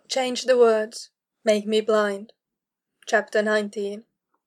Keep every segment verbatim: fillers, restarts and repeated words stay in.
Change the words, make me blind. Chapter nineteen.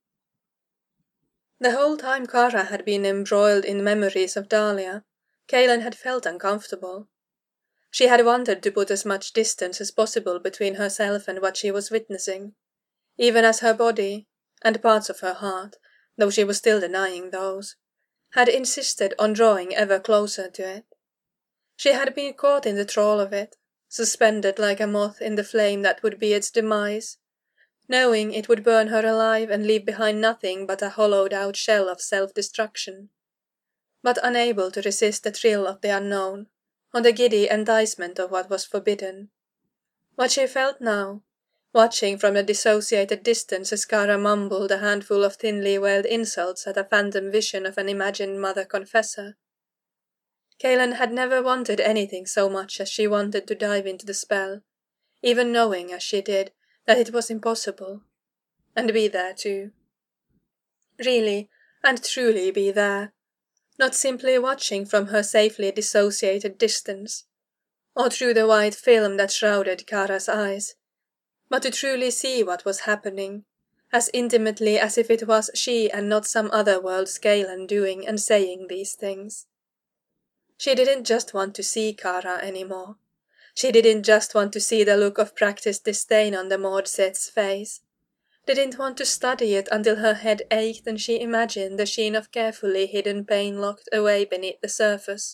The whole time Kara had been embroiled in memories of Dahlia, Kaelin had felt uncomfortable. She had wanted to put as much distance as possible between herself and what she was witnessing, even as her body, and parts of her heart, though she was still denying those, had insisted on drawing ever closer to it. She had been caught in the thrall of it, suspended like a moth in the flame that would be its demise, knowing it would burn her alive and leave behind nothing but a hollowed-out shell of self-destruction, but unable to resist the thrill of the unknown, or the giddy enticement of what was forbidden. What she felt now, watching from a dissociated distance as Kara mumbled a handful of thinly veiled insults at a phantom vision of an imagined mother confessor. Kaelin had never wanted anything so much as she wanted to dive into the spell, even knowing as she did that it was impossible, and be there too. Really and truly be there, not simply watching from her safely dissociated distance, or through the white film that shrouded Kara's eyes, but to truly see what was happening, as intimately as if it was she and not some other world's Kaelin doing and saying these things. She didn't just want to see Kara anymore. She didn't just want to see the look of practiced disdain on the Maud Sith's face. Didn't want to study it until her head ached and she imagined the sheen of carefully hidden pain locked away beneath the surface.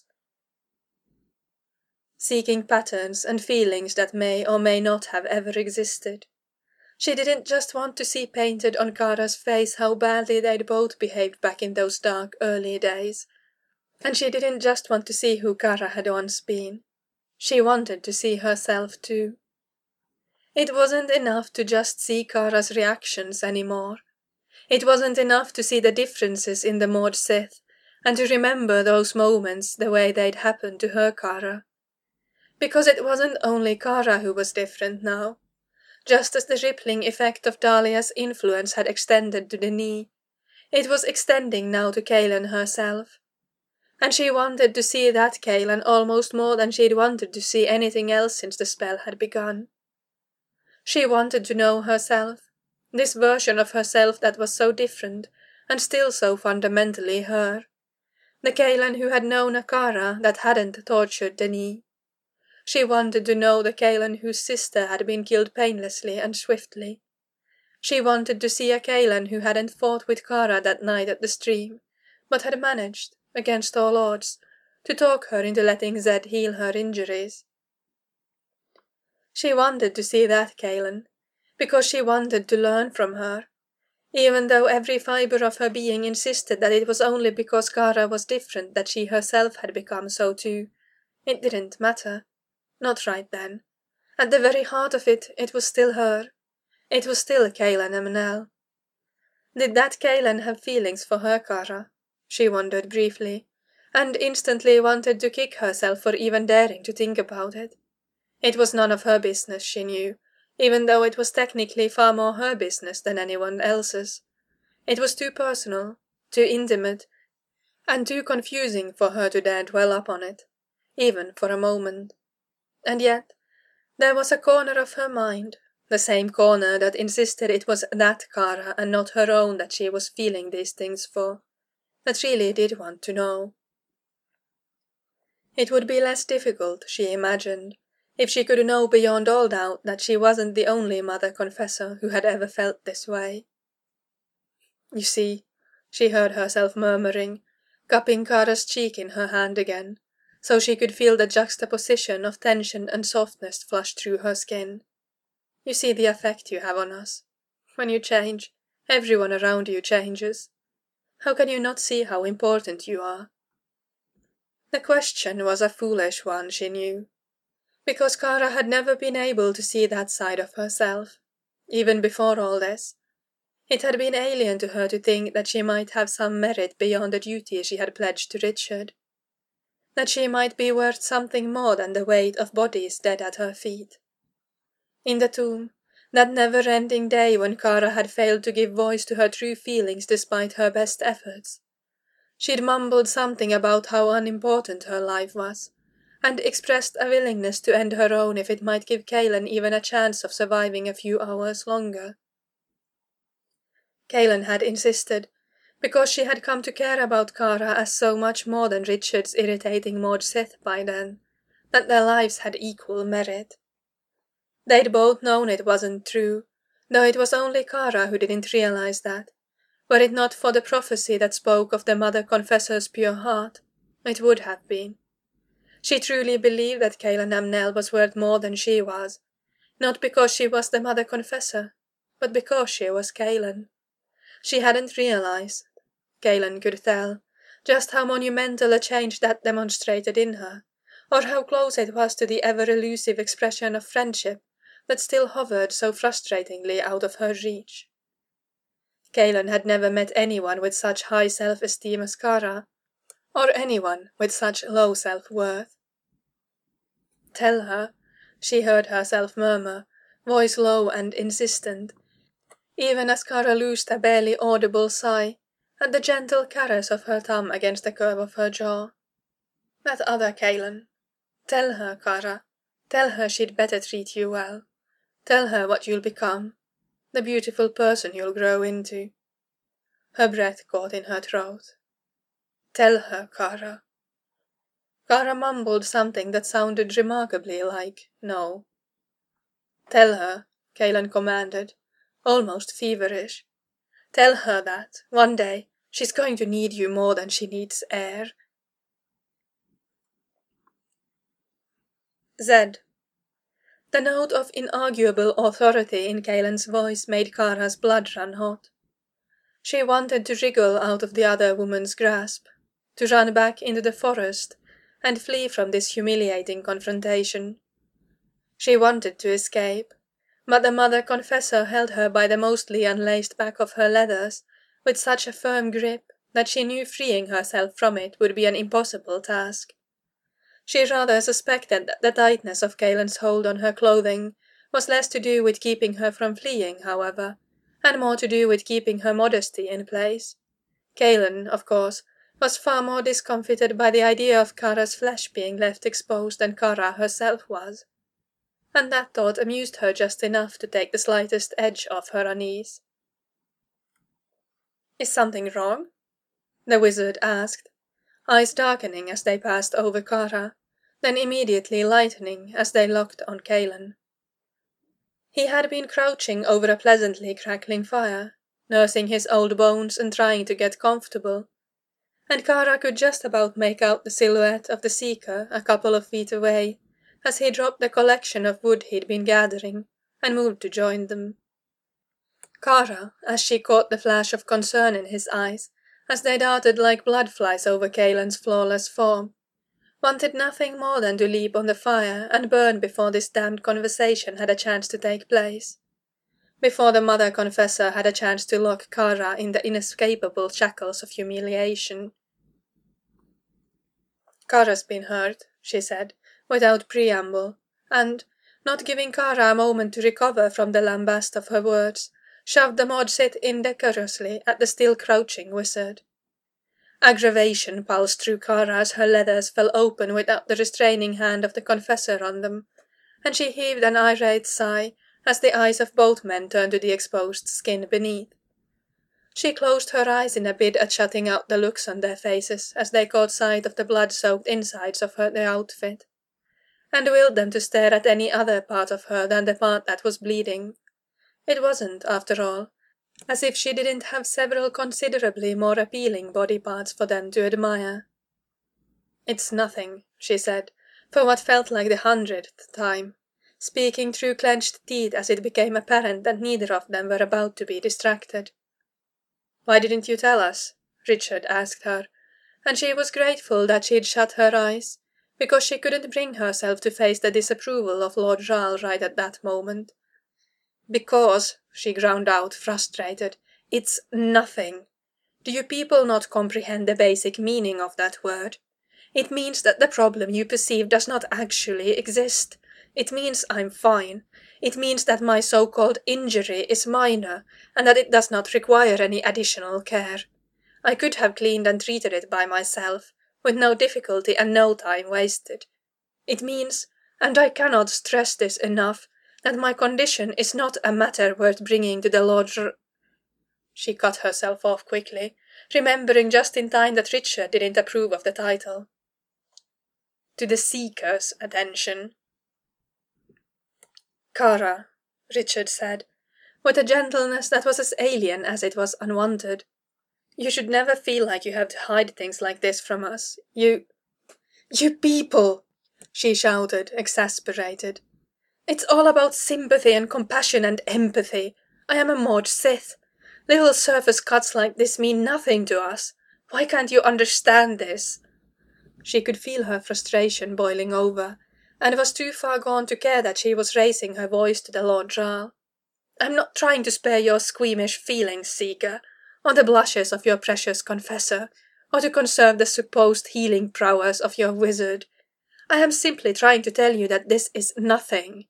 Seeking patterns and feelings that may or may not have ever existed. She didn't just want to see painted on Kara's face how badly they'd both behaved back in those dark early days. And she didn't just want to see who Kara had once been. She wanted to see herself too. It wasn't enough to just see Kara's reactions anymore. It wasn't enough to see the differences in the Maud Sith, and to remember those moments the way they'd happened to her Kara. Because it wasn't only Kara who was different now. Just as the rippling effect of Dahlia's influence had extended to the knee, it was extending now to Kaelin herself. And she wanted to see that Kaelin almost more than she'd wanted to see anything else since the spell had begun. She wanted to know herself, this version of herself that was so different and still so fundamentally her. The Kaelin who had known a Kara that hadn't tortured Denis. She wanted to know the Kaelin whose sister had been killed painlessly and swiftly. She wanted to see a Kaelin who hadn't fought with Kara that night at the stream, but had managed, against all odds, to talk her into letting Zed heal her injuries. She wanted to see that Kaelin, because she wanted to learn from her, even though every fibre of her being insisted that it was only because Kara was different that she herself had become so too. It didn't matter. Not right then. At the very heart of it, it was still her. It was still Kaelin Emenel. Did that Kaelin have feelings for her Kara? She wondered briefly, and instantly wanted to kick herself for even daring to think about it. It was none of her business, she knew, even though it was technically far more her business than anyone else's. It was too personal, too intimate, and too confusing for her to dare dwell upon it, even for a moment. And yet, there was a corner of her mind, the same corner that insisted it was that Kara and not her own that she was feeling these things for, that really did want to know. It would be less difficult, she imagined, if she could know beyond all doubt that she wasn't the only mother confessor who had ever felt this way. You see, she heard herself murmuring, cupping Kara's cheek in her hand again, so she could feel the juxtaposition of tension and softness flush through her skin. You see the effect you have on us. When you change, everyone around you changes. How can you not see how important you are? The question was a foolish one, she knew, because Kara had never been able to see that side of herself, even before all this. It had been alien to her to think that she might have some merit beyond the duty she had pledged to Richard, that she might be worth something more than the weight of bodies dead at her feet. In the tomb, that never-ending day when Kara had failed to give voice to her true feelings despite her best efforts, she'd mumbled something about how unimportant her life was, and expressed a willingness to end her own if it might give Kaelan even a chance of surviving a few hours longer. Kaelan had insisted, because she had come to care about Kara as so much more than Richard's irritating Maud Sith by then, that their lives had equal merit. They'd both known it wasn't true, though it was only Kara who didn't realize that. Were it not for the prophecy that spoke of the Mother Confessor's pure heart, it would have been. She truly believed that Kaelan Amnel was worth more than she was, not because she was the Mother Confessor, but because she was Kaelan. She hadn't realized, Kaelan could tell, just how monumental a change that demonstrated in her, or how close it was to the ever-elusive expression of friendship that still hovered so frustratingly out of her reach. Kaelan had never met anyone with such high self-esteem as Kara, or anyone with such low self-worth. "Tell her," she heard herself murmur, voice low and insistent, even as Kara loosed a barely audible sigh at the gentle caress of her thumb against the curve of her jaw. "That other Kaelan. Tell her, Kara. Tell her she'd better treat you well. Tell her what you'll become, the beautiful person you'll grow into." Her breath caught in her throat. "Tell her, Kara." Kara mumbled something that sounded remarkably like no. "Tell her," Kaelan commanded, almost feverish. "Tell her that, one day, she's going to need you more than she needs air." Zed. The note of inarguable authority in Kaelan's voice made Kara's blood run hot. She wanted to wriggle out of the other woman's grasp, to run back into the forest and flee from this humiliating confrontation. She wanted to escape, but the Mother Confessor held her by the mostly unlaced back of her leathers with such a firm grip that she knew freeing herself from it would be an impossible task. She rather suspected that the tightness of Kaelan's hold on her clothing was less to do with keeping her from fleeing, however, and more to do with keeping her modesty in place. Kaelan, of course, was far more discomfited by the idea of Kara's flesh being left exposed than Kara herself was, and that thought amused her just enough to take the slightest edge off her unease. "Is something wrong?" the wizard asked, eyes darkening as they passed over Kara, then immediately lightening as they locked on Kaelan. He had been crouching over a pleasantly crackling fire, nursing his old bones and trying to get comfortable, and Kara could just about make out the silhouette of the Seeker a couple of feet away, as he dropped the collection of wood he'd been gathering, and moved to join them. Kara, as she caught the flash of concern in his eyes, as they darted like bloodflies over Kaelan's flawless form, wanted nothing more than to leap on the fire and burn before this damned conversation had a chance to take place, before the Mother Confessor had a chance to lock Kara in the inescapable shackles of humiliation. "Kara's been hurt," she said, without preamble, and, not giving Kara a moment to recover from the lambast of her words, shoved the Maud Sith indecorously at the still crouching wizard. Aggravation pulsed through Kara as her leathers fell open without the restraining hand of the Confessor on them, and she heaved an irate sigh as the eyes of both men turned to the exposed skin beneath. She closed her eyes in a bid at shutting out the looks on their faces as they caught sight of the blood-soaked insides of her their outfit, and willed them to stare at any other part of her than the part that was bleeding. It wasn't, after all, as if she didn't have several considerably more appealing body parts for them to admire. "It's nothing," she said, for what felt like the hundredth time, speaking through clenched teeth as it became apparent that neither of them were about to be distracted. "Why didn't you tell us?" Richard asked her, and she was grateful that she'd shut her eyes, because she couldn't bring herself to face the disapproval of Lord Ral right at that moment. "Because," she ground out, frustrated, "it's nothing. Do you people not comprehend the basic meaning of that word? It means that the problem you perceive does not actually exist. It means I'm fine. It means that my so-called injury is minor, and that it does not require any additional care. I could have cleaned and treated it by myself, with no difficulty and no time wasted. It means, and I cannot stress this enough, that my condition is not a matter worth bringing to the Lord R—" She cut herself off quickly, remembering just in time that Richard didn't approve of the title. "To the Seeker's attention." "Kara," Richard said, with a gentleness that was as alien as it was unwanted, "you should never feel like you have to hide things like this from us. You—" "You people!" she shouted, exasperated. "It's all about sympathy and compassion and empathy. I am a Maud Sith. Little surface cuts like this mean nothing to us. Why can't you understand this?" She could feel her frustration boiling over, and was too far gone to care that she was raising her voice to the Lord Jarl. "I'm not trying to spare your squeamish feelings, Seeker, or the blushes of your precious confessor, or to conserve the supposed healing prowess of your wizard. I am simply trying to tell you that this is nothing."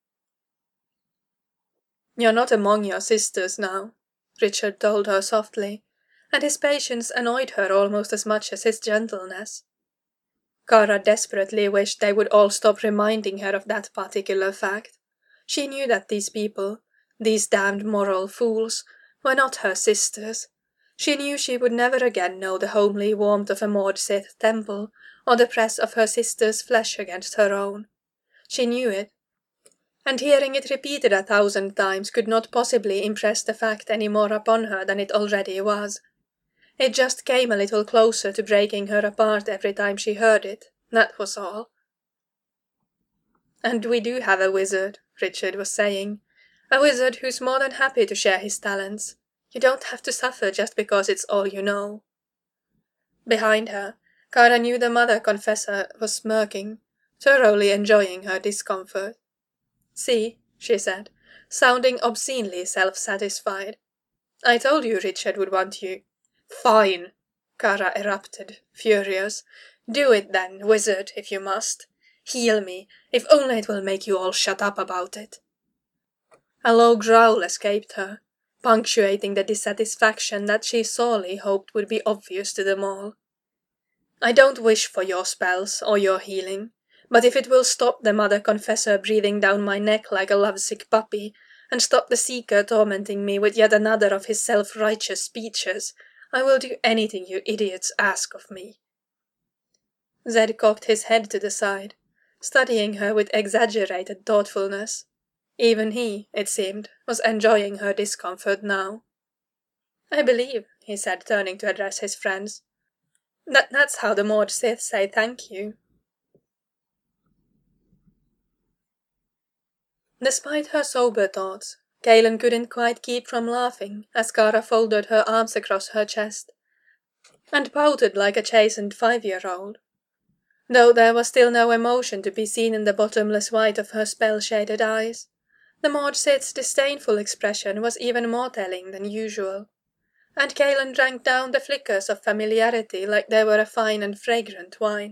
"You're not among your sisters now," Richard told her softly, and his patience annoyed her almost as much as his gentleness. Kara desperately wished they would all stop reminding her of that particular fact. She knew that these people, these damned moral fools, were not her sisters. She knew she would never again know the homely warmth of a Maud Sith temple, or the press of her sister's flesh against her own. She knew it, and hearing it repeated a thousand times could not possibly impress the fact any more upon her than it already was. It just came a little closer to breaking her apart every time she heard it, that was all. "And we do have a wizard," Richard was saying. "A wizard who's more than happy to share his talents. You don't have to suffer just because it's all you know." Behind her, Kara knew the mother confessor was smirking, thoroughly enjoying her discomfort. "See," she said, sounding obscenely self-satisfied. "I told you Richard would want you." "Fine!" Kara erupted, furious. "Do it then, wizard, if you must. Heal me, if only it will make you all shut up about it." A low growl escaped her, punctuating the dissatisfaction that she sorely hoped would be obvious to them all. "I don't wish for your spells or your healing, but if it will stop the mother confessor breathing down my neck like a lovesick puppy, and stop the Seeker tormenting me with yet another of his self-righteous speeches, I will do anything you idiots ask of me." Zed cocked his head to the side, studying her with exaggerated thoughtfulness. Even he, it seemed, was enjoying her discomfort now. "I believe," he said, turning to address his friends, "that that's how the Maud Sith say thank you." Despite her sober thoughts, Kaelin couldn't quite keep from laughing as Kara folded her arms across her chest and pouted like a chastened five-year-old. Though there was still no emotion to be seen in the bottomless white of her spell-shaded eyes, the Maud Sith's disdainful expression was even more telling than usual, and Kaelin drank down the flickers of familiarity like they were a fine and fragrant wine.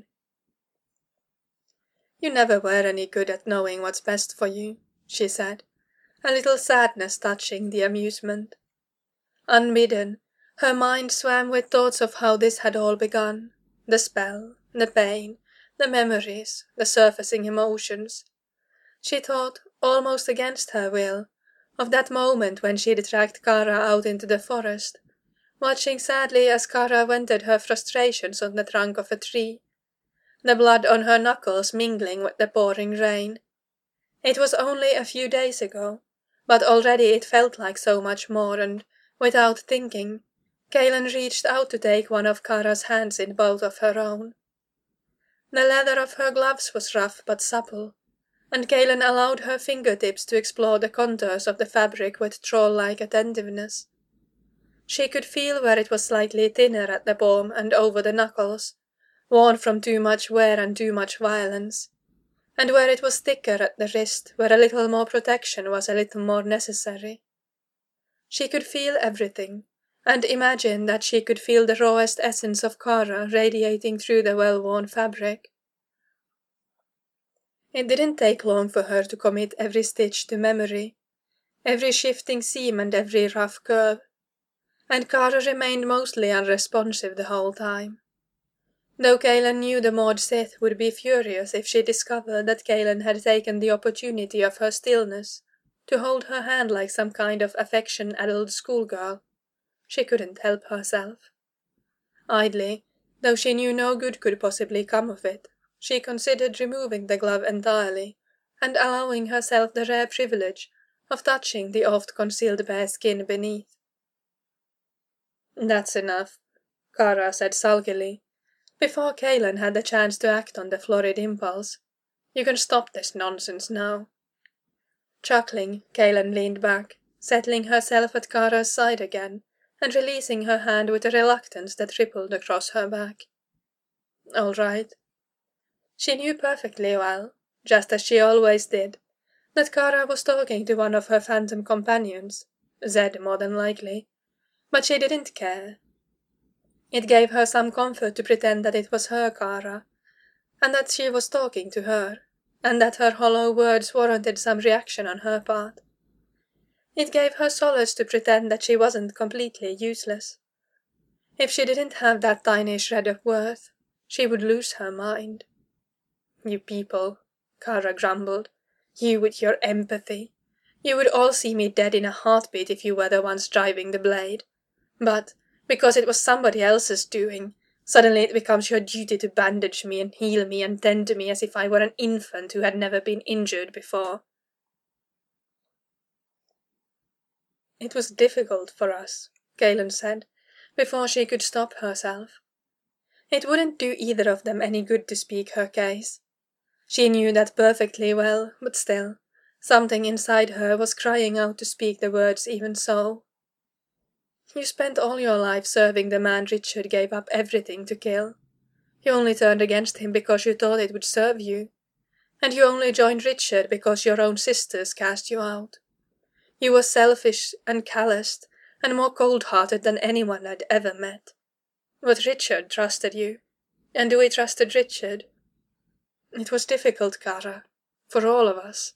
"You never were any good at knowing what's best for you," she said, a little sadness touching the amusement. Unbidden, her mind swam with thoughts of how this had all begun, the spell, the pain, the memories, the surfacing emotions. She thought, almost against her will, of that moment when she'd dragged Kara out into the forest, watching sadly as Kara vented her frustrations on the trunk of a tree, the blood on her knuckles mingling with the pouring rain. It was only a few days ago, but already it felt like so much more, and, without thinking, Kaelin reached out to take one of Kara's hands in both of her own. The leather of her gloves was rough but supple, and Kaelin allowed her fingertips to explore the contours of the fabric with troll-like attentiveness. She could feel where it was slightly thinner at the palm and over the knuckles, worn from too much wear and too much violence, and where it was thicker at the wrist, where a little more protection was a little more necessary. She could feel everything, and imagined that she could feel the rawest essence of Kara radiating through the well-worn fabric. It didn't take long for her to commit every stitch to memory, every shifting seam and every rough curve, and Kara remained mostly unresponsive the whole time. Though Kaelan knew the Maud Sith would be furious if she discovered that Kaelan had taken the opportunity of her stillness to hold her hand like some kind of affection-addled schoolgirl, she couldn't help herself. Idly, though she knew no good could possibly come of it, she considered removing the glove entirely, and allowing herself the rare privilege of touching the oft-concealed bare skin beneath. "That's enough," Kara said sulkily, before Kaelan had the chance to act on the florid impulse. "You can stop this nonsense now." Chuckling, Kaelan leaned back, settling herself at Kara's side again, and releasing her hand with a reluctance that rippled across her back. "All right." She knew perfectly well, just as she always did, that Kara was talking to one of her phantom companions, Zed more than likely, but she didn't care. It gave her some comfort to pretend that it was her Kara, and that she was talking to her, and that her hollow words warranted some reaction on her part. It gave her solace to pretend that she wasn't completely useless. If she didn't have that tiny shred of worth, she would lose her mind. "You people," Kara grumbled, "you with your empathy. You would all see me dead in a heartbeat if you were the ones driving the blade. But, because it was somebody else's doing, suddenly it becomes your duty to bandage me and heal me and tend to me as if I were an infant who had never been injured before." "It was difficult for us," Kaelan said, before she could stop herself. It wouldn't do either of them any good to speak her case. She knew that perfectly well, but still, something inside her was crying out to speak the words even so. "You spent all your life serving the man Richard gave up everything to kill. You only turned against him because you thought it would serve you. And you only joined Richard because your own sisters cast you out. You were selfish and calloused and more cold-hearted than anyone I'd ever met. But Richard trusted you, and we trusted Richard. It was difficult, Kara, for all of us."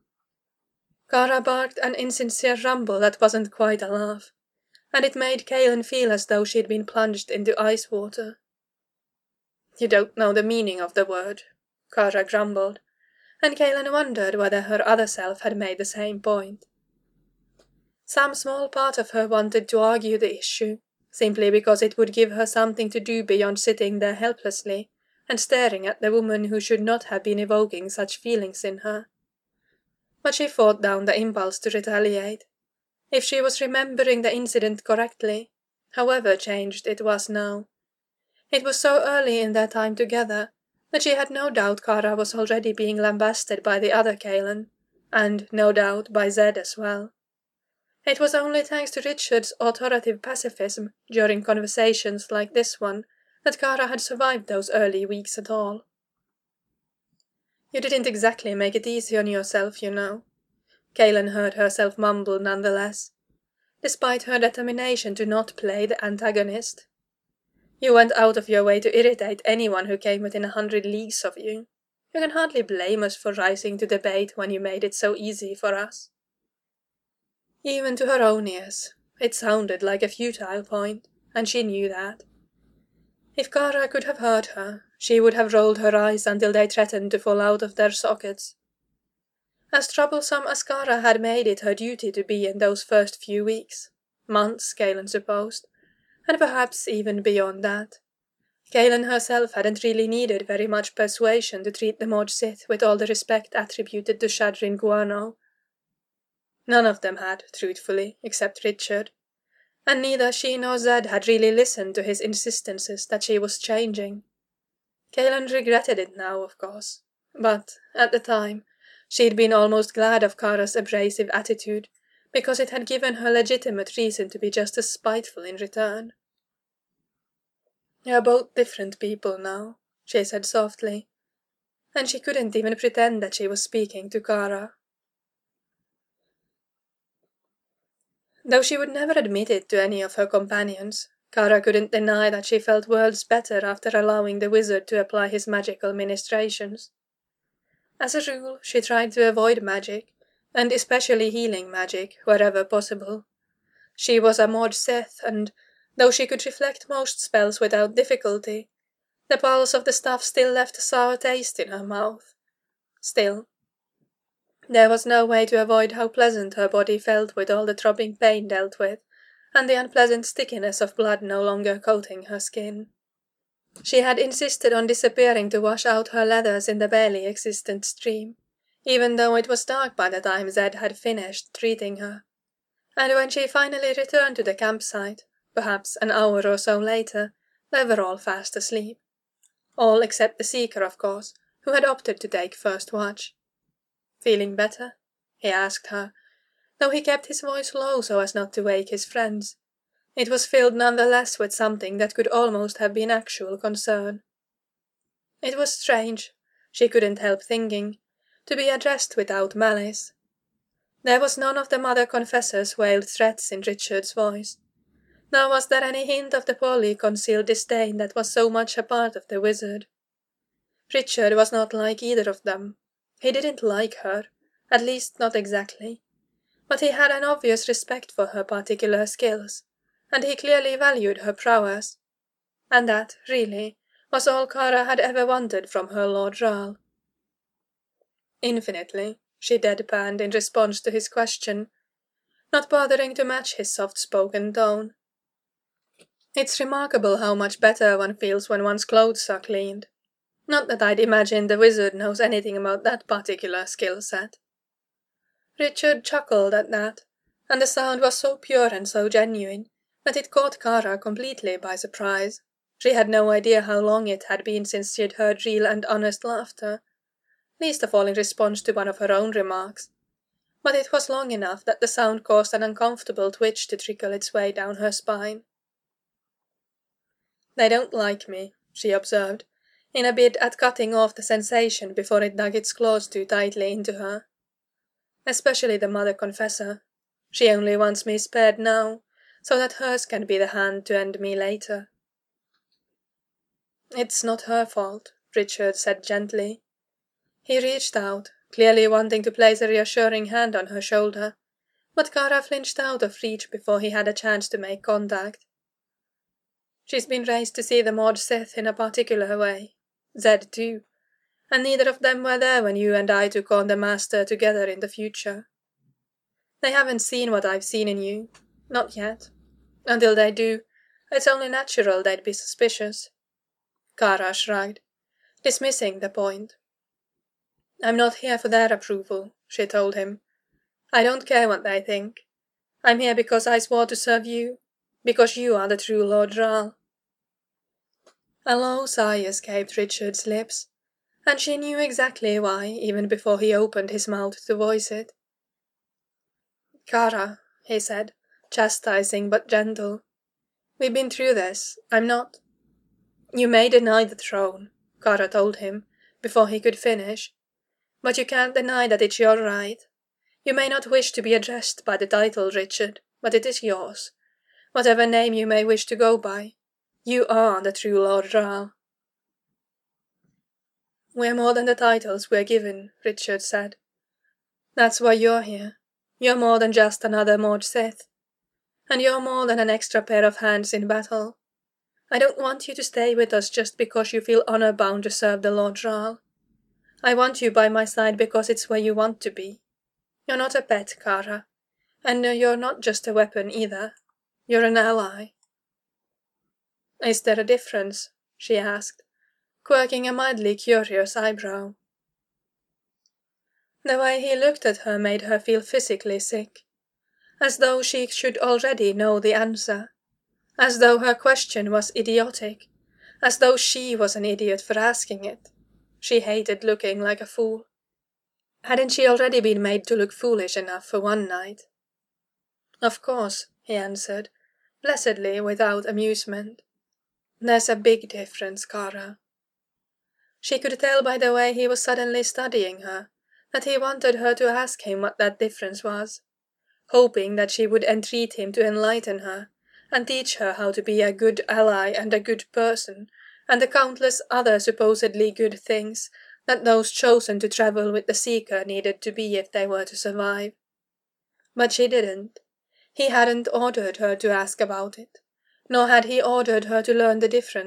Kara barked an insincere rumble that wasn't quite a laugh, and it made Kaelan feel as though she'd been plunged into ice water. "You don't know the meaning of the word," Kara grumbled, and Kaelan wondered whether her other self had made the same point. Some small part of her wanted to argue the issue, simply because it would give her something to do beyond sitting there helplessly and staring at the woman who should not have been evoking such feelings in her. But she fought down the impulse to retaliate. If she was remembering the incident correctly, however changed it was now, it was so early in their time together that she had no doubt Kara was already being lambasted by the other Kaelan, and no doubt by Zed as well. It was only thanks to Richard's authoritative pacifism during conversations like this one that Kara had survived those early weeks at all. "You didn't exactly make it easy on yourself, you know," Kaelan heard herself mumble nonetheless, despite her determination to not play the antagonist. "You went out of your way to irritate anyone who came within a hundred leagues of you. You can hardly blame us for rising to the bait when you made it so easy for us." Even to her own ears, it sounded like a futile point, and she knew that. If Kara could have heard her, she would have rolled her eyes until they threatened to fall out of their sockets. As troublesome as Kara had made it her duty to be in those first few weeks, months, Kaelan supposed, and perhaps even beyond that, Kaelan herself hadn't really needed very much persuasion to treat the Maud Sith with all the respect attributed to Shadrin Guano. None of them had, truthfully, except Richard, and neither she nor Zed had really listened to his insistences that she was changing. Kaelan regretted it now, of course, but, at the time, she'd been almost glad of Kara's abrasive attitude, because it had given her legitimate reason to be just as spiteful in return. "You're both different people now," she said softly, and she couldn't even pretend that she was speaking to Kara. Though she would never admit it to any of her companions, Kara couldn't deny that she felt worlds better after allowing the wizard to apply his magical ministrations. As a rule, she tried to avoid magic, and especially healing magic, wherever possible. She was a Maud Sith, and, though she could reflect most spells without difficulty, The pulse of the stuff still left a sour taste in her mouth. Still, there was no way to avoid how pleasant her body felt with all the throbbing pain dealt with, and the unpleasant stickiness of blood no longer coating her skin. She had insisted on disappearing to wash out her leathers in the barely existent stream, even though it was dark by the time Zed had finished treating her. And when she finally returned to the campsite, perhaps an hour or so later, they were all fast asleep. All except the Seeker, of course, who had opted to take first watch. "Feeling better?" he asked her, though he kept his voice low so as not to wake his friends. It was filled nonetheless with something that could almost have been actual concern. It was strange, she couldn't help thinking, to be addressed without malice. There was none of the Mother Confessor's veiled threats in Richard's voice, nor was there any hint of the poorly concealed disdain that was so much a part of the wizard. Richard was not like either of them. He didn't like her, at least not exactly, but he had an obvious respect for her particular skills, and he clearly valued her prowess. And that, really, was all Kara had ever wanted from her Lord Rahl. "Infinitely," she deadpanned in response to his question, not bothering to match his soft-spoken tone. "It's remarkable how much better one feels when one's clothes are cleaned. Not that I'd imagine the wizard knows anything about that particular skill set." Richard chuckled at that, and the sound was so pure and so genuine that it caught Kara completely by surprise. She had no idea how long it had been since she had heard real and honest laughter, least of all in response to one of her own remarks. But it was long enough that the sound caused an uncomfortable twitch to trickle its way down her spine. "They don't like me," she observed, in a bid at cutting off the sensation before it dug its claws too tightly into her. "Especially the Mother Confessor. She only wants me spared now, so that hers can be the hand to end me later." "It's not her fault," Richard said gently. He reached out, clearly wanting to place a reassuring hand on her shoulder, but Kara flinched out of reach before he had a chance to make contact. "She's been raised to see the Mord Sith in a particular way. Zed too. And neither of them were there when you and I took on the Master together in the future. They haven't seen what I've seen in you. Not yet. Until they do, it's only natural they'd be suspicious." Kara shrugged, dismissing the point. "I'm not here for their approval," she told him. "I don't care what they think. I'm here because I swore to serve you, because you are the true Lord Rahl." A low sigh escaped Richard's lips, and she knew exactly why, even before he opened his mouth to voice it. "Kara," he said, chastising but gentle, "we've been through this. I'm not—" "You may deny the throne," Kara told him, before he could finish, "but you can't deny that it's your right. You may not wish to be addressed by the title, Richard, but it is yours. Whatever name you may wish to go by, you are the true Lord Rahl." "We're more than the titles we're given," Richard said. "That's why you're here. You're more than just another Mord Sith. And you're more than an extra pair of hands in battle. I don't want you to stay with us just because you feel honor-bound to serve the Lord Rahl. I want you by my side because it's where you want to be. You're not a pet, Kara. And you're not just a weapon either. You're an ally." "Is there a difference?" she asked, quirking a mildly curious eyebrow. The way he looked at her made her feel physically sick, as though she should already know the answer, as though her question was idiotic, as though she was an idiot for asking it. She hated looking like a fool. Hadn't she already been made to look foolish enough for one night? "Of course," he answered, blessedly without amusement. "There's a big difference, Kara." She could tell by the way he was suddenly studying her that he wanted her to ask him what that difference was, hoping that she would entreat him to enlighten her and teach her how to be a good ally and a good person, and the countless other supposedly good things that those chosen to travel with the Seeker needed to be if they were to survive. But she didn't. He hadn't ordered her to ask about it, nor had he ordered her to learn the difference,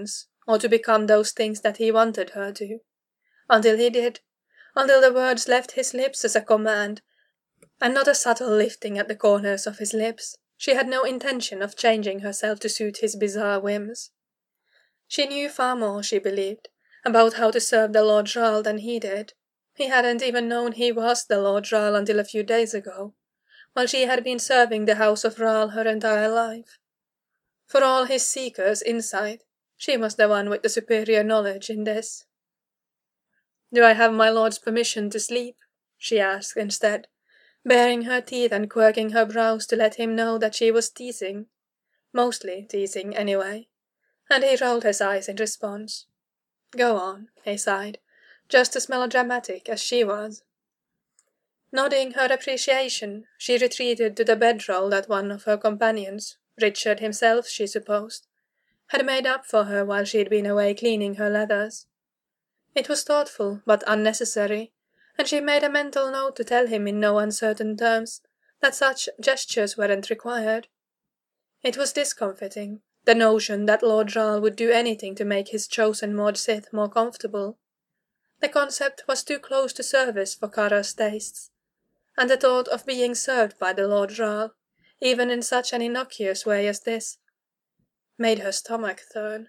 or to become those things that he wanted her to. Until he did, until the words left his lips as a command, and not a subtle lifting at the corners of his lips, she had no intention of changing herself to suit his bizarre whims. She knew far more, she believed, about how to serve the Lord Jarl than he did. He hadn't even known he was the Lord Jarl until a few days ago, while she had been serving the House of Ral her entire life. For all his seeker's insight, she was the one with the superior knowledge in this. "Do I have my lord's permission to sleep?" she asked instead, baring her teeth and quirking her brows to let him know that she was teasing. Mostly teasing, anyway. And he rolled his eyes in response. "Go on," he sighed, just as melodramatic as she was. Nodding her appreciation, she retreated to the bedroll that one of her companions, Richard himself, she supposed, had made up for her while she'd been away cleaning her leathers. It was thoughtful, but unnecessary, and she made a mental note to tell him in no uncertain terms that such gestures weren't required. It was discomforting, the notion that Lord Jarl would do anything to make his chosen Mod Sith more comfortable. The concept was too close to service for Kara's tastes, and the thought of being served by the Lord Jarl, even in such an innocuous way as this, made her stomach turn.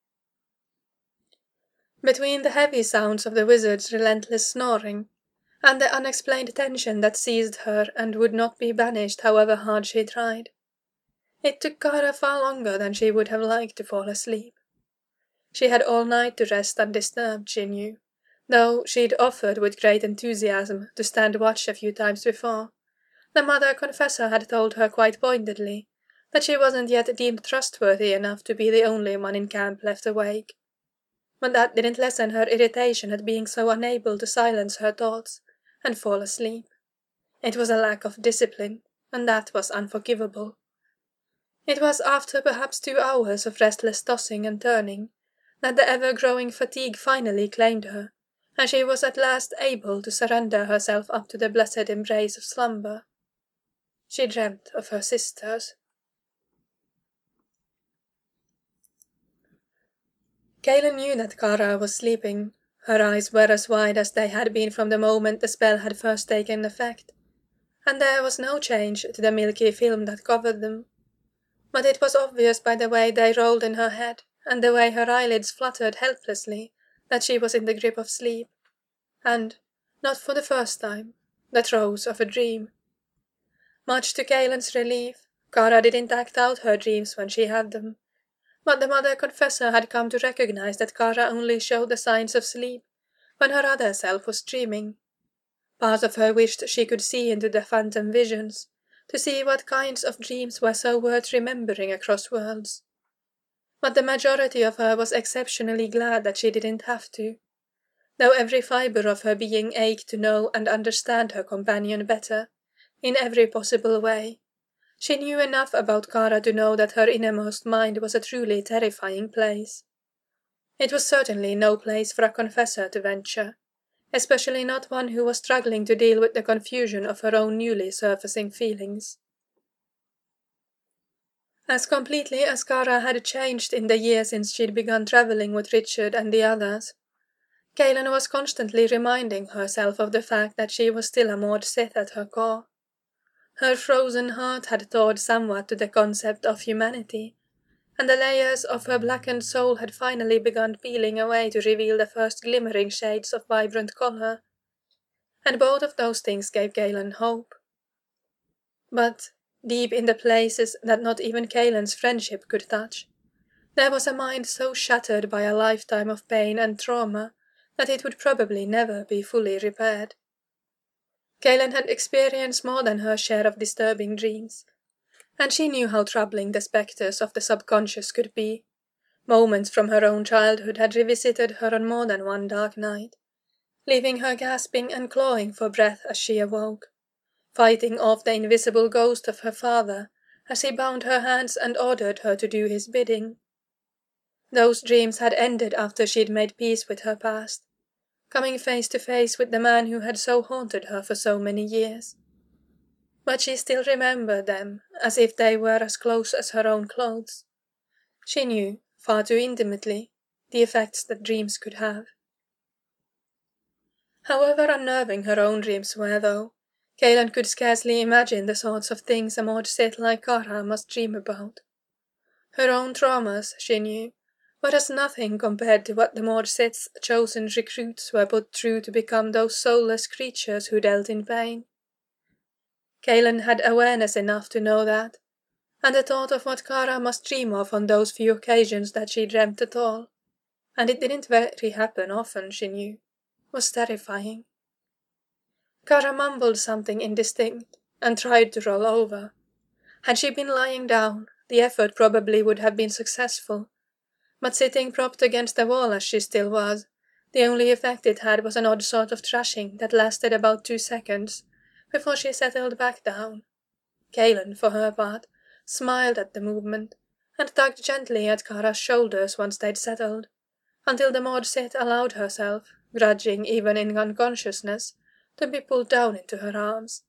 Between the heavy sounds of the wizard's relentless snoring, and the unexplained tension that seized her and would not be banished however hard she tried, it took Kara far longer than she would have liked to fall asleep. She had all night to rest undisturbed, she knew, though she'd offered with great enthusiasm to stand watch a few times before. The Mother Confessor had told her quite pointedly that she wasn't yet deemed trustworthy enough to be the only one in camp left awake. But that didn't lessen her irritation at being so unable to silence her thoughts and fall asleep. It was a lack of discipline, and that was unforgivable. It was after perhaps two hours of restless tossing and turning that the ever-growing fatigue finally claimed her, and she was at last able to surrender herself up to the blessed embrace of slumber. She dreamt of her sisters. Kaelin knew that Kara was sleeping. Her eyes were as wide as they had been from the moment the spell had first taken effect, and there was no change to the milky film that covered them. But it was obvious by the way they rolled in her head, and the way her eyelids fluttered helplessly, that she was in the grip of sleep, and, not for the first time, the throes of a dream. Much to Kaelin's relief, Kara didn't act out her dreams when she had them. But the Mother Confessor had come to recognize that Kara only showed the signs of sleep when her other self was dreaming. Part of her wished she could see into the phantom visions, to see what kinds of dreams were so worth remembering across worlds. But the majority of her was exceptionally glad that she didn't have to, though every fibre of her being ached to know and understand her companion better, in every possible way. She knew enough about Kara to know that her innermost mind was a truly terrifying place. It was certainly no place for a confessor to venture, especially not one who was struggling to deal with the confusion of her own newly surfacing feelings. As completely as Kara had changed in the year since she'd begun travelling with Richard and the others, Kaelin was constantly reminding herself of the fact that she was still a Mod Sith at her core. Her frozen heart had thawed somewhat to the concept of humanity, and the layers of her blackened soul had finally begun peeling away to reveal the first glimmering shades of vibrant colour. And both of those things gave Kaelin hope. But, deep in the places that not even Kaelin's friendship could touch, there was a mind so shattered by a lifetime of pain and trauma that it would probably never be fully repaired. Kaelin had experienced more than her share of disturbing dreams, and she knew how troubling the spectres of the subconscious could be. Moments from her own childhood had revisited her on more than one dark night, leaving her gasping and clawing for breath as she awoke, fighting off the invisible ghost of her father as he bound her hands and ordered her to do his bidding. Those dreams had ended after she'd made peace with her past, coming face to face with the man who had so haunted her for so many years. But she still remembered them as if they were as close as her own clothes. She knew, far too intimately, the effects that dreams could have. However unnerving her own dreams were, though, Kaelan could scarcely imagine the sorts of things a Maud Sith like Kara must dream about. Her own traumas, she knew, were as nothing compared to what the Maud Sith's chosen recruits were put through to become those soulless creatures who dealt in pain. Kaelan had awareness enough to know that, and the thought of what Kara must dream of on those few occasions that she dreamt at all, and it didn't very happen often, she knew, was terrifying. Kara mumbled something indistinct, and tried to roll over. Had she been lying down, the effort probably would have been successful, but sitting propped against the wall as she still was, the only effect it had was an odd sort of thrashing that lasted about two seconds, before she settled back down. Kaelan, for her part, smiled at the movement, and tugged gently at Kara's shoulders once they'd settled, until the Maud Sith allowed herself, grudging even in unconsciousness, to be pulled down into her arms.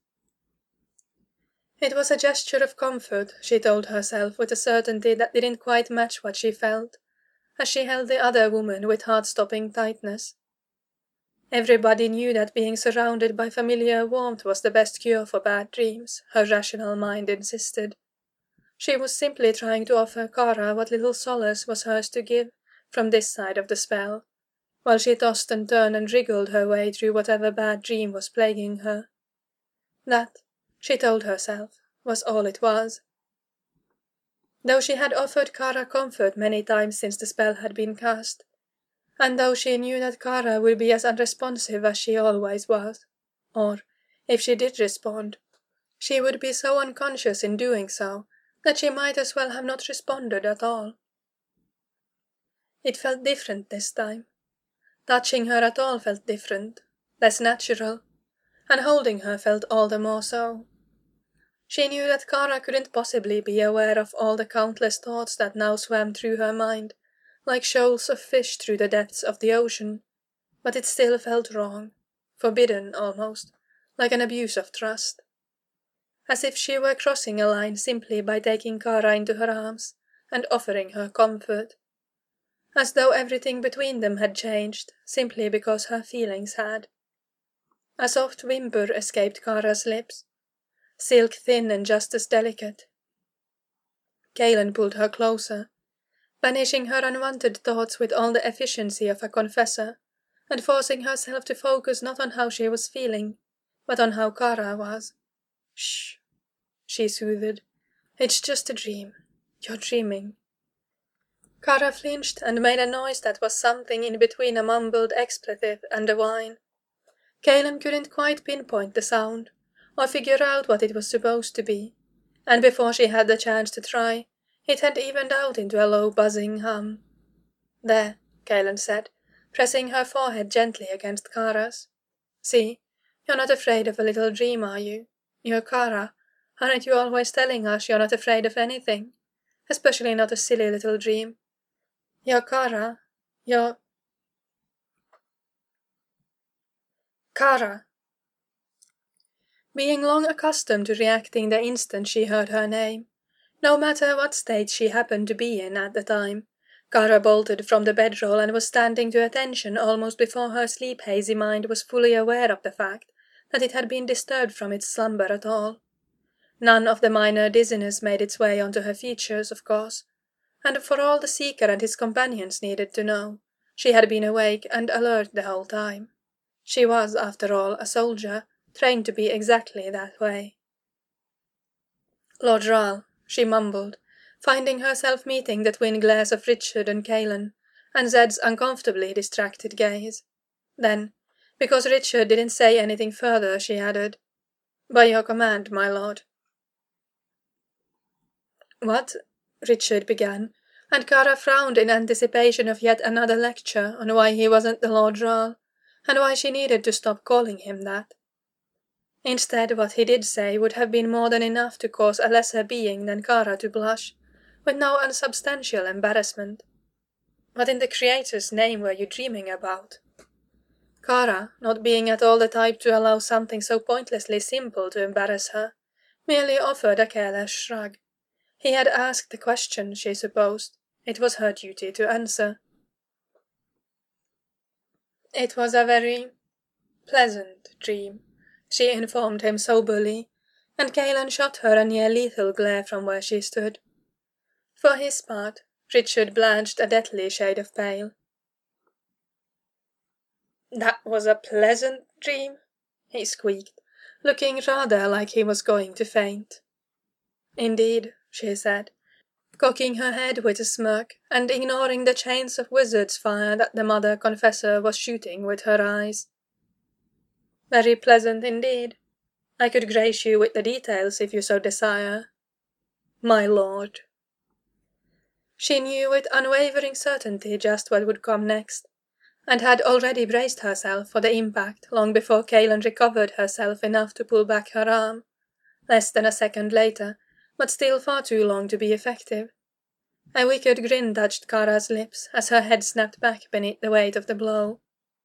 It was a gesture of comfort, she told herself with a certainty that didn't quite match what she felt, as she held the other woman with heart-stopping tightness. Everybody knew that being surrounded by familiar warmth was the best cure for bad dreams, her rational mind insisted. She was simply trying to offer Kara what little solace was hers to give from this side of the spell, while she tossed and turned and wriggled her way through whatever bad dream was plaguing her. That, she told herself, was all it was. Though she had offered Kara comfort many times since the spell had been cast, and though she knew that Kara would be as unresponsive as she always was, or, if she did respond, she would be so unconscious in doing so that she might as well have not responded at all. It felt different this time. Touching her at all felt different, less natural, and holding her felt all the more so. She knew that Kara couldn't possibly be aware of all the countless thoughts that now swam through her mind, like shoals of fish through the depths of the ocean, but it still felt wrong, forbidden almost, like an abuse of trust. As if she were crossing a line simply by taking Kara into her arms and offering her comfort. As though everything between them had changed, simply because her feelings had. A soft whimper escaped Kara's lips, silk thin and just as delicate. Kaelan pulled her closer, banishing her unwanted thoughts with all the efficiency of a confessor, and forcing herself to focus not on how she was feeling, but on how Kara was. "Shh," she soothed. "It's just a dream. You're dreaming." Kara flinched and made a noise that was something in between a mumbled expletive and a whine. Kaelan couldn't quite pinpoint the sound, or figure out what it was supposed to be, and before she had the chance to try, it had evened out into a low buzzing hum. "There," Kaelan said, pressing her forehead gently against Kara's. "See, you're not afraid of a little dream, are you? You're Kara. Aren't you always telling us you're not afraid of anything? Especially not a silly little dream. You're Kara. You're... Kara." Being long accustomed to reacting the instant she heard her name, no matter what state she happened to be in at the time, Kara bolted from the bedroll and was standing to attention almost before her sleep-hazy mind was fully aware of the fact that it had been disturbed from its slumber at all. None of the minor dizziness made its way onto her features, of course, and for all the Seeker and his companions needed to know, she had been awake and alert the whole time. She was, after all, a soldier, trained to be exactly that way. "Lord Rahl," she mumbled, finding herself meeting the twin glares of Richard and Kaelan, and Zed's uncomfortably distracted gaze. Then, because Richard didn't say anything further, she added, "By your command, my lord." "What?" Richard began, and Kara frowned in anticipation of yet another lecture on why he wasn't the Lord Rahl, and why she needed to stop calling him that. Instead, what he did say would have been more than enough to cause a lesser being than Kara to blush, with no unsubstantial embarrassment. "What in the Creator's name were you dreaming about?" Kara, not being at all the type to allow something so pointlessly simple to embarrass her, merely offered a careless shrug. He had asked the question, she supposed. It was her duty to answer. It was a very pleasant dream, she informed him soberly, and Galen shot her a near-lethal glare from where she stood. For his part, Richard blanched a deathly shade of pale. "That was a pleasant dream?" he squeaked, looking rather like he was going to faint. "Indeed," she said, cocking her head with a smirk, and ignoring the chains of wizard's fire that the Mother Confessor was shooting with her eyes. "Very pleasant indeed. I could grace you with the details if you so desire." "My lord." She knew with unwavering certainty just what would come next, and had already braced herself for the impact long before Kaelin recovered herself enough to pull back her arm, less than a second later, but still far too long to be effective. A wicked grin touched Kara's lips as her head snapped back beneath the weight of the blow.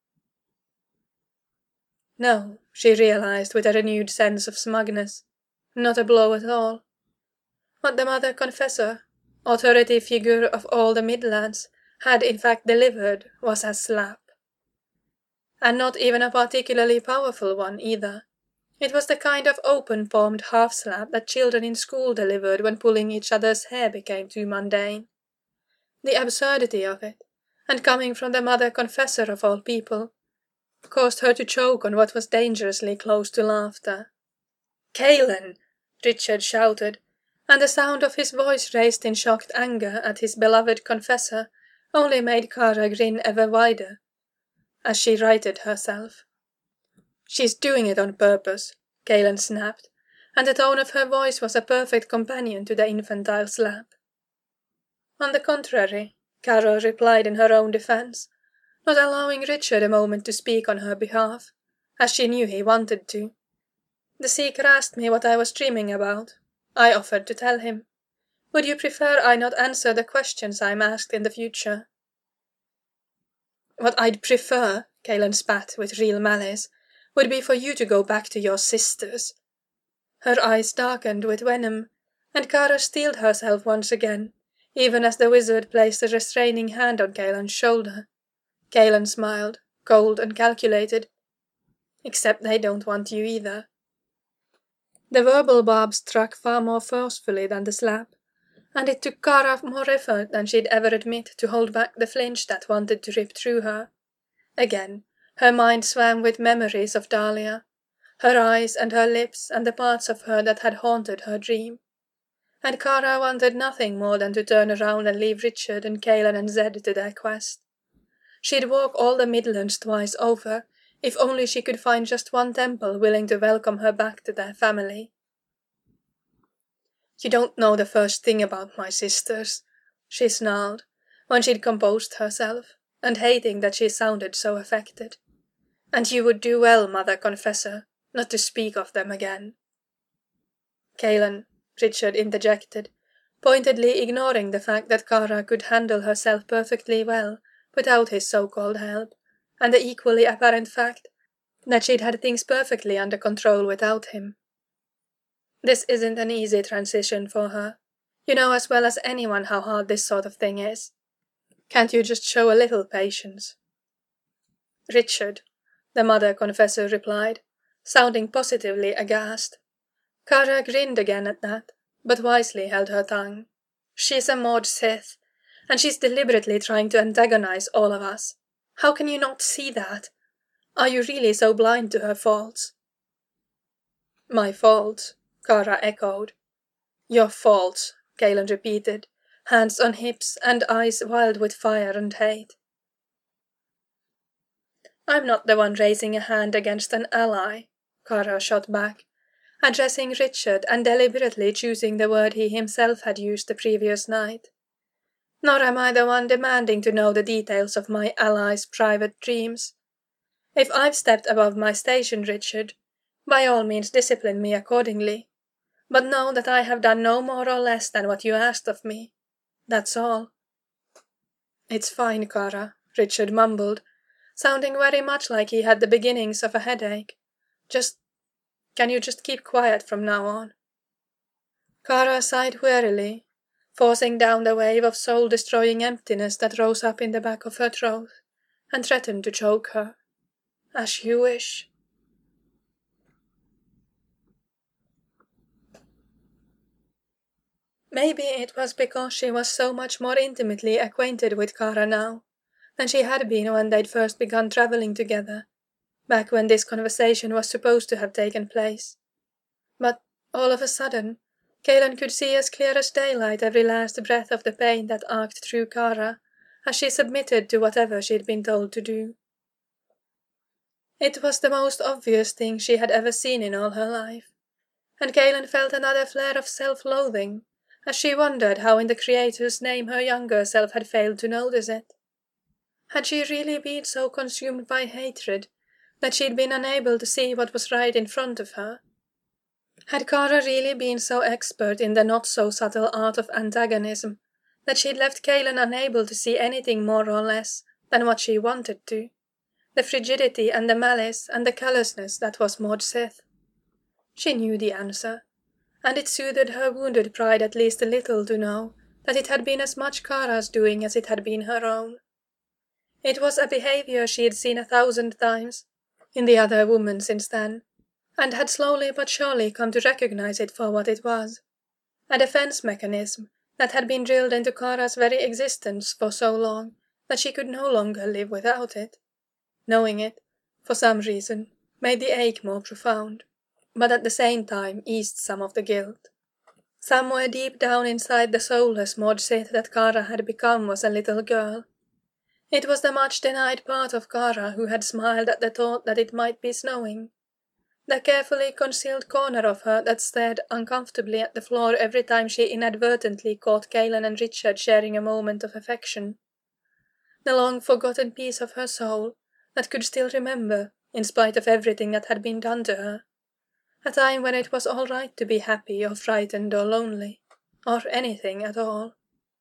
No, she realized with a renewed sense of smugness, not a blow at all. What the Mother Confessor, authority figure of all the Midlands, had in fact delivered was a slap. And not even a particularly powerful one either. It was the kind of open-palmed half-slap that children in school delivered when pulling each other's hair became too mundane. The absurdity of it, and coming from the Mother Confessor of all people, caused her to choke on what was dangerously close to laughter. "Kaelin!" Richard shouted, and the sound of his voice raised in shocked anger at his beloved confessor only made Kara grin ever wider, as she righted herself. "She's doing it on purpose," Kaelin snapped, and the tone of her voice was a perfect companion to the infantile slap. "On the contrary," Kara replied in her own defence, not allowing Richard a moment to speak on her behalf, as she knew he wanted to. "The Seeker asked me what I was dreaming about. I offered to tell him. Would you prefer I not answer the questions I'm asked in the future?" "What I'd prefer," Kaelin spat with real malice, "would be for you to go back to your sisters." Her eyes darkened with venom, and Kara steeled herself once again, even as the wizard placed a restraining hand on Kaelin's shoulder. Kaelin smiled, cold and calculated. "Except they don't want you either." The verbal barb struck far more forcefully than the slap, and it took Kara more effort than she'd ever admit to hold back the flinch that wanted to rip through her. Again, her mind swam with memories of Dahlia, her eyes and her lips and the parts of her that had haunted her dream. And Kara wanted nothing more than to turn around and leave Richard and Kaelin and Zed to their quest. She'd walk all the Midlands twice over, if only she could find just one temple willing to welcome her back to their family. "You don't know the first thing about my sisters," she snarled, when she'd composed herself, and hating that she sounded so affected. "And you would do well, Mother Confessor, not to speak of them again." "Kaelin," Richard interjected, pointedly ignoring the fact that Kara could handle herself perfectly well without his so-called help, and the equally apparent fact that she'd had things perfectly under control without him. "This isn't an easy transition for her. You know as well as anyone how hard this sort of thing is. Can't you just show a little patience?" "Richard," the Mother Confessor replied, sounding positively aghast. Kara grinned again at that, but wisely held her tongue. "She's a Maud Sith, and she's deliberately trying to antagonize all of us. How can you not see that? Are you really so blind to her faults?" "My faults," Kara echoed. "Your faults," Kaelin repeated, hands on hips and eyes wild with fire and hate. "I'm not the one raising a hand against an ally," Kara shot back, addressing Richard and deliberately choosing the word he himself had used the previous night. "Nor am I the one demanding to know the details of my ally's private dreams. If I've stepped above my station, Richard, by all means discipline me accordingly, but know that I have done no more or less than what you asked of me. That's all." "It's fine, Kara," Richard mumbled, sounding very much like he had the beginnings of a headache. Just, can you just keep quiet from now on?" Kara sighed wearily, forcing down the wave of soul-destroying emptiness that rose up in the back of her throat and threatened to choke her. As you wish. Maybe it was because she was so much more intimately acquainted with Kara now than she had been when they'd first begun travelling together, back when this conversation was supposed to have taken place. But all of a sudden, Kaelin could see as clear as daylight every last breath of the pain that arced through Kara as she submitted to whatever she'd been told to do. It was the most obvious thing she had ever seen in all her life, and Kaelin felt another flare of self-loathing as she wondered how in the Creator's name her younger self had failed to notice it. Had she really been so consumed by hatred that she'd been unable to see what was right in front of her? Had Kara really been so expert in the not-so-subtle art of antagonism that she'd left Kaelin unable to see anything more or less than what she wanted to? The frigidity and the malice and the callousness that was Maud Sith? She knew the answer, and it soothed her wounded pride at least a little to know that it had been as much Kara's doing as it had been her own. It was a behaviour she had seen a thousand times in the other woman since then, and had slowly but surely come to recognize it for what it was, a defense mechanism that had been drilled into Kara's very existence for so long that she could no longer live without it. Knowing it, for some reason, made the ache more profound, but at the same time eased some of the guilt. Somewhere deep down inside the soulless Maud Sith that Kara had become was a little girl. It was the much-denied part of Kara who had smiled at the thought that it might be snowing, the carefully concealed corner of her that stared uncomfortably at the floor every time she inadvertently caught Kaelin and Richard sharing a moment of affection, the long-forgotten piece of her soul that could still remember, in spite of everything that had been done to her, a time when it was all right to be happy or frightened or lonely, or anything at all.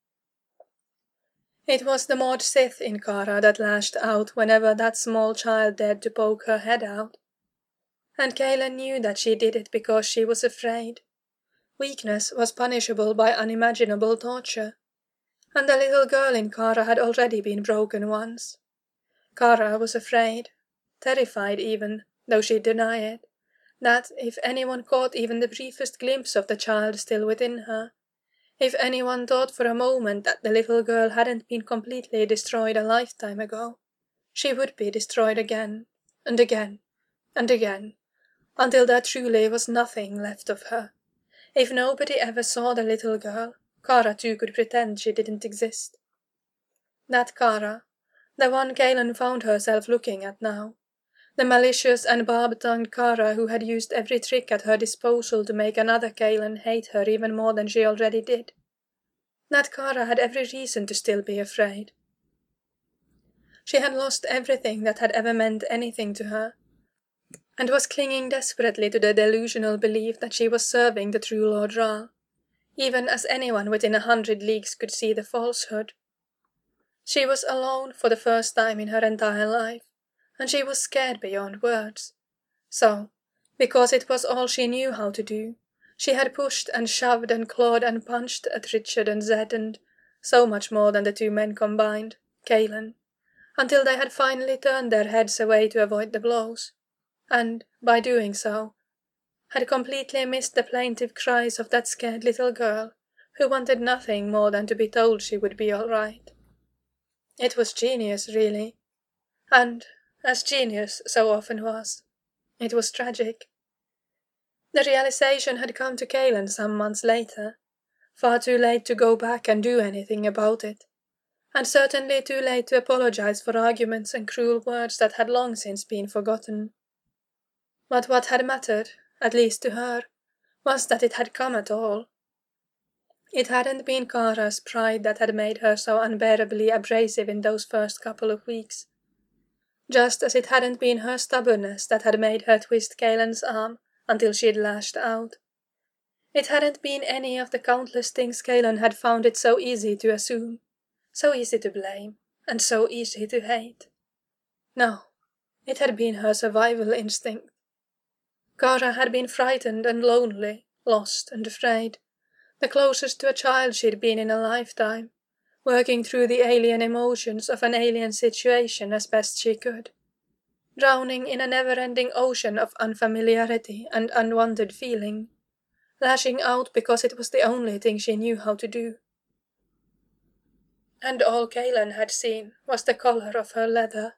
It was the Maud Sith in Kara that lashed out whenever that small child dared to poke her head out, and Kaelin knew that she did it because she was afraid. Weakness was punishable by unimaginable torture, and the little girl in Kara had already been broken once. Kara was afraid, terrified even, though she'd deny it, that if anyone caught even the briefest glimpse of the child still within her, if anyone thought for a moment that the little girl hadn't been completely destroyed a lifetime ago, she would be destroyed again, and again, and again, until there truly was nothing left of her. If nobody ever saw the little girl, Kara too could pretend she didn't exist. That Kara, the one Kaelin found herself looking at now, the malicious and barb-tongued Kara who had used every trick at her disposal to make another Kaelin hate her even more than she already did. That Kara had every reason to still be afraid. She had lost everything that had ever meant anything to her, and was clinging desperately to the delusional belief that she was serving the true Lord Ra, even as anyone within a hundred leagues could see the falsehood. She was alone for the first time in her entire life, and she was scared beyond words. So, because it was all she knew how to do, she had pushed and shoved and clawed and punched at Richard and Zed and, so much more than the two men combined, Kaelin, until they had finally turned their heads away to avoid the blows, and, by doing so, had completely missed the plaintive cries of that scared little girl who wanted nothing more than to be told she would be all right. It was genius, really, and, as genius so often was, it was tragic. The realization had come to Kaelin some months later, far too late to go back and do anything about it, and certainly too late to apologize for arguments and cruel words that had long since been forgotten. But what had mattered, at least to her, was that it had come at all. It hadn't been Kara's pride that had made her so unbearably abrasive in those first couple of weeks, just as it hadn't been her stubbornness that had made her twist Kaelin's arm until she had lashed out. It hadn't been any of the countless things Kaelin had found it so easy to assume, so easy to blame, and so easy to hate. No, it had been her survival instinct. Kara had been frightened and lonely, lost and afraid, the closest to a child she'd been in a lifetime, working through the alien emotions of an alien situation as best she could. drowning in a never-ending ocean of unfamiliarity and unwanted feeling, lashing out because it was the only thing she knew how to do. And all Kaelan had seen was the color of her leather,